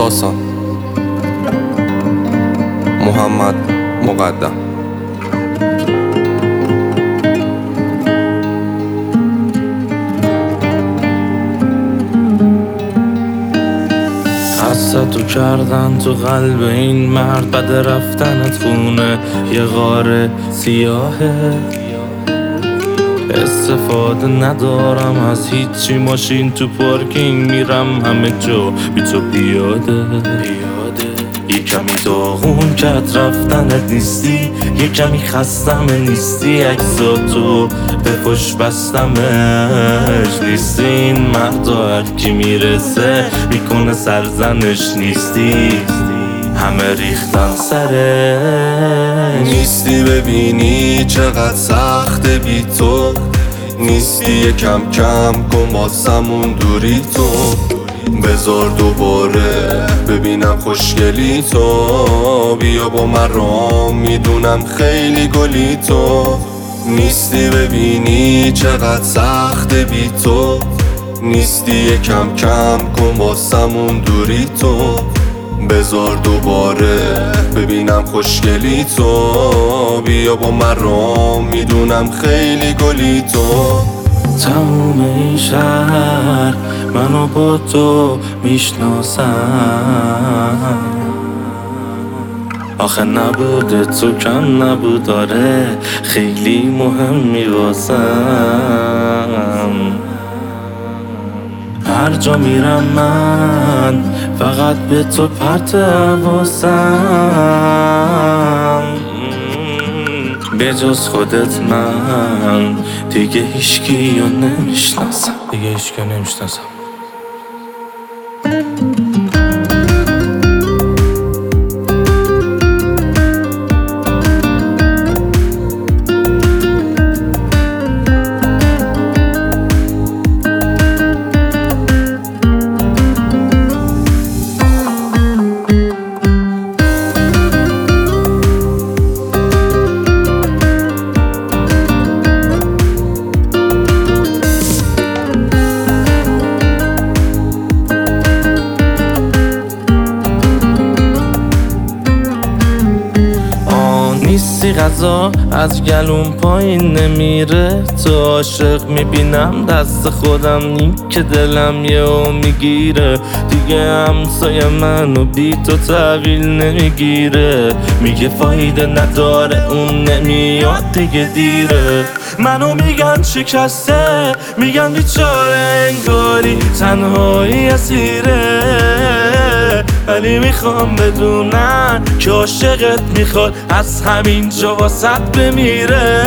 ساسان محمد مقدم. حسدو کردن تو قلب این مرد، بعد رفتنت خونه یه غار سیاهه. استفاده ندارم از هیچی، ماشین تو پارکینگ میرم همه جا بی تو پیاده. یه کمی داغون کرد رفتنت نیستی، یه کمی خستم نیستی، عکساتو به پشت بستمش نیستی. این مردا هر کی میرسه میکنه سرزنش نیستی، همه ریختن سرش. نیستی ببینی چقدر سخته بی تو، نیستی یه کم کم کن واسمون دوری تو. بذار دوباره ببینم خوشگلی تو، بیا با من رام میدونم خیلی گلی تو. نیستی ببینی چقدر سخته بی تو، نیستی یه کم کم کن واسمون دوری تو. بذار دوباره ببینم خوشگلی تو، بیا با من رام میدونم خیلی گلی تو. تموم این شهر منو با تو میشناسم، آخه نبوده تو کم نبود، داره خیلی مهمی واسم. هر جا میرم من فقط به تو پرت حواسم، به جز خودت من دیگه هیچکی رو نمیشناسم. نیستی غذا از گلوم پایین نمیره، تو عاشق میبینم دست خودم نیم که دلم یهو میگیره. دیگه همسایه منو بی تو تحویل نمیگیره، میگه فایده نداره اون نمیاد دیگه دیره. منو میگن شکسته، میگن بیچاره انگاری تنهایی اسیره، ولی میخوام بدونن که عاشقت میخواد از همین جا واسط بمیره.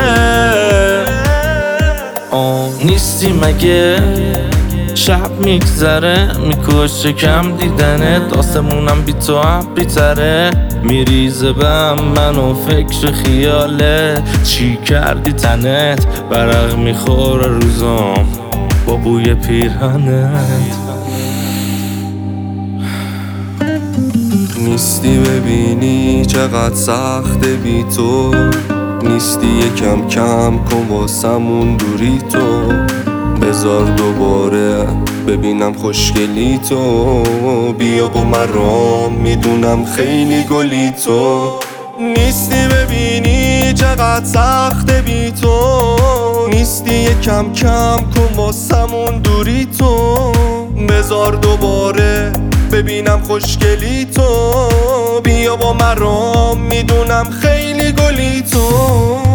نیستی مگه شب میگذره میکشه کم دیدنت، آسمونم بی تو هم بیتره. میریزه بهم منو فکر خیاله، چی کردی تنت برق میخوره روزام با بوی پیرهنت. نیستی ببینی چقدر سخته بی تو، نیستی یه کم کم کن واسمون دوری تو. بذار دوباره ببینم خوشگلی تو، بیا با من رام میدونم خیلی گلی تو. نیستی ببینی چقدر سخته بی تو، نیستی یه کم کم کن واسمون دوری تو. بذار دوباره ببینم خوشگلی تو، بیا با من رام میدونم خیلی گلی تو.